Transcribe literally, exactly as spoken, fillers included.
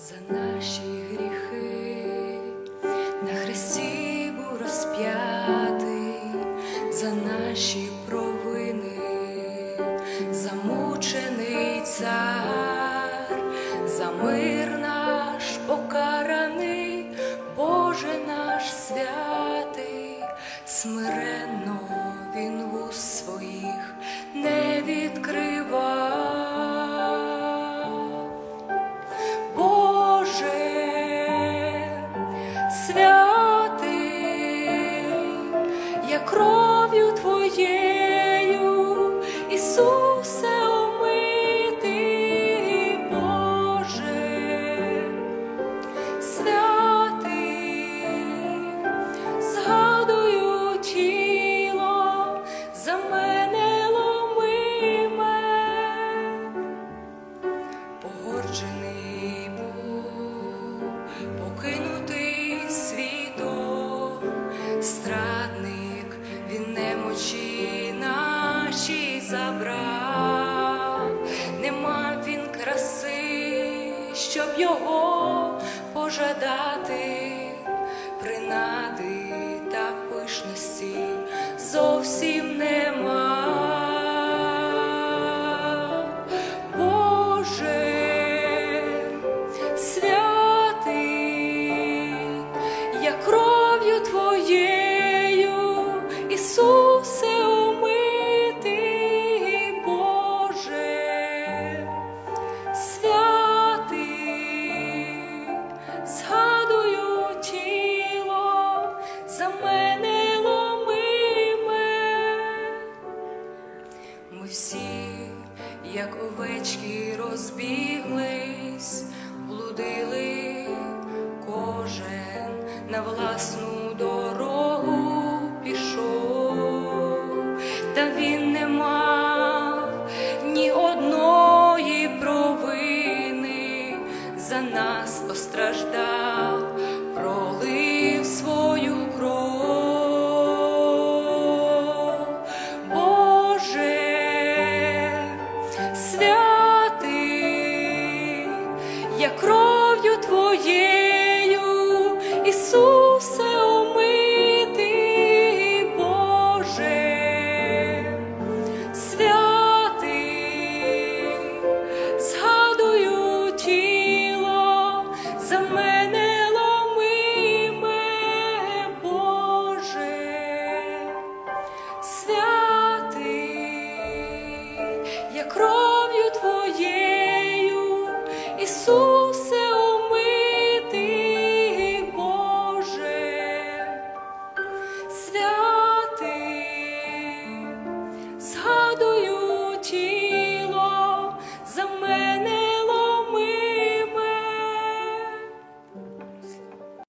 за наші гріхи, на хресті був розп'ятий, за наші провини, замучений цар, за мир наш покараний, Боже наш святий, смиренно він вуст своїх не відкривав. Я кров'ю Твоєю, Ісусе, омитий, Боже, святий, згадую тіло, за мене ломиме, погорджений був, покинутий світом, страдний, він немочі наші забрав, не мав він краси, щоб його пожадати, принади та пишності зовсім нема. Боже, святий, я кров'ю Твоєю, Ісусе, омитий, Боже, святий, згадую тіло, за мене ломиме. Ми всі, як овечки, розбіглись, блудили, кожен на власну дорогу пішов, та він не мав ні одної провини, за нас постраждав, пролив свою кров. Боже, святий, я кров'ю Твоєю, Ісусе, омитий, Боже, святий, згадую тіло, за мене ломиме, Боже, святий, я кров'ю Твоєю, Ісус.